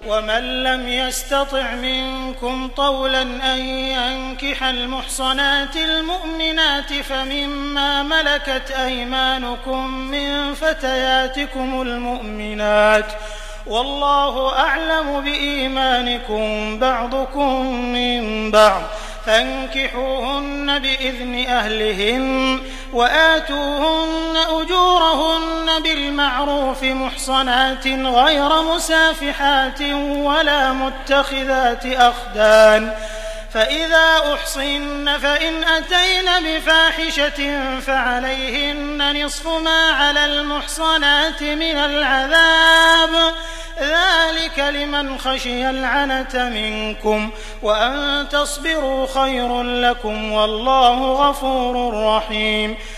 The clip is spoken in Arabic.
ومن لم يستطع منكم طولا أن ينكح المحصنات المؤمنات فمما ملكت أيمانكم من فتياتكم المؤمنات والله أعلم بإيمانكم بعضكم من بعض فانكحوهن بإذن أهلهن وآتوهن أجورهن بالمعروف محصنات غير مسافحات ولا متخذات أخدان فإذا أحصن فإن أتين بفاحشة فعليهن نصف ما على المحصنات من العذاب ذلك لمن خشي العنة منكم وأن تصبروا خير لكم والله غفور رحيم